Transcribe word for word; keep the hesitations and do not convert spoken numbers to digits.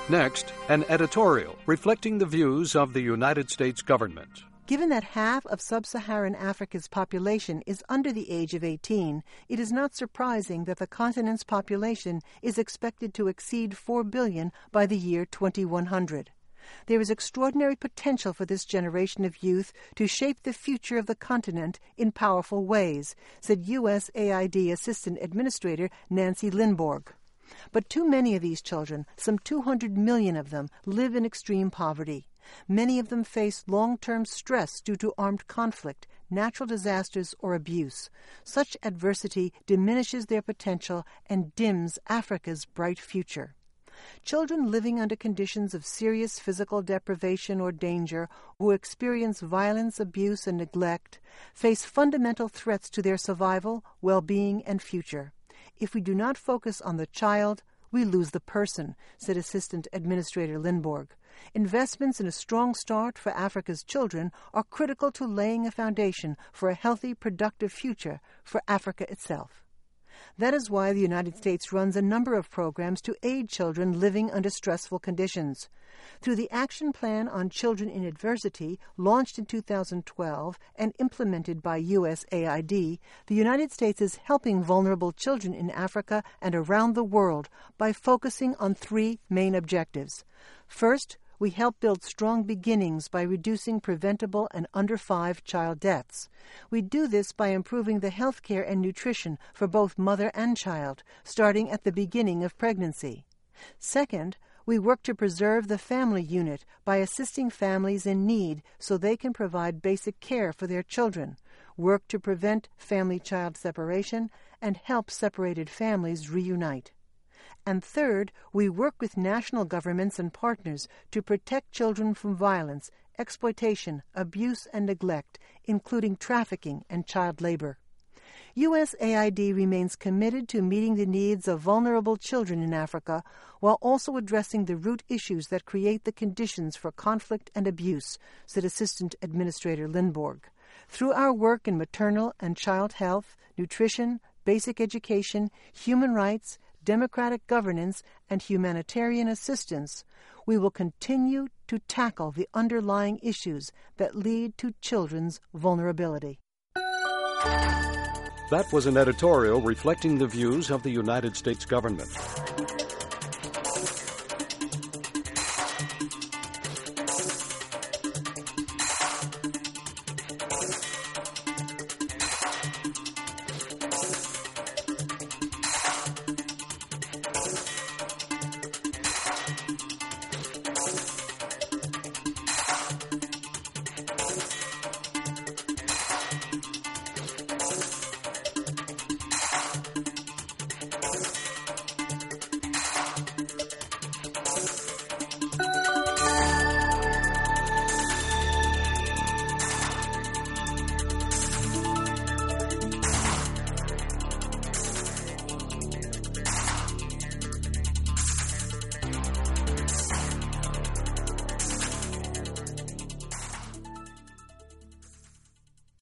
Next, an editorial reflecting the views of the United States government. Given that half of sub-Saharan Africa's population is under the age of eighteen, it is not surprising that the continent's population is expected to exceed four billion by the year twenty-one hundred. There is extraordinary potential for this generation of youth to shape the future of the continent in powerful ways, said U S A I D Assistant Administrator Nancy Lindborg. But too many of these children, some two hundred million of them, live in extreme poverty. Many of them face long-term stress due to armed conflict, natural disasters, or abuse. Such adversity diminishes their potential and dims Africa's bright future. Children living under conditions of serious physical deprivation or danger, who experience violence, abuse, and neglect, face fundamental threats to their survival, well-being, and future. If we do not focus on the child, we lose the person, said Assistant Administrator Lindborg. Investments in a strong start for Africa's children are critical to laying a foundation for a healthy, productive future for Africa itself. That is why the United States runs a number of programs to aid children living under stressful conditions. Through the Action Plan on Children in Adversity, launched in two thousand twelve and implemented by U S A I D, the United States is helping vulnerable children in Africa and around the world by focusing on three main objectives. First, we help build strong beginnings by reducing preventable and under five child deaths. We do this by improving the health care and nutrition for both mother and child, starting at the beginning of pregnancy. Second, we work to preserve the family unit by assisting families in need so they can provide basic care for their children, work to prevent family-child separation, and help separated families reunite. And third, we work with national governments and partners to protect children from violence, exploitation, abuse, and neglect, including trafficking and child labor. U S A I D remains committed to meeting the needs of vulnerable children in Africa while also addressing the root issues that create the conditions for conflict and abuse, said Assistant Administrator Lindborg. Through our work in maternal and child health, nutrition, basic education, human rights, democratic governance, and humanitarian assistance, we will continue to tackle the underlying issues that lead to children's vulnerability. That was an editorial reflecting the views of the United States government.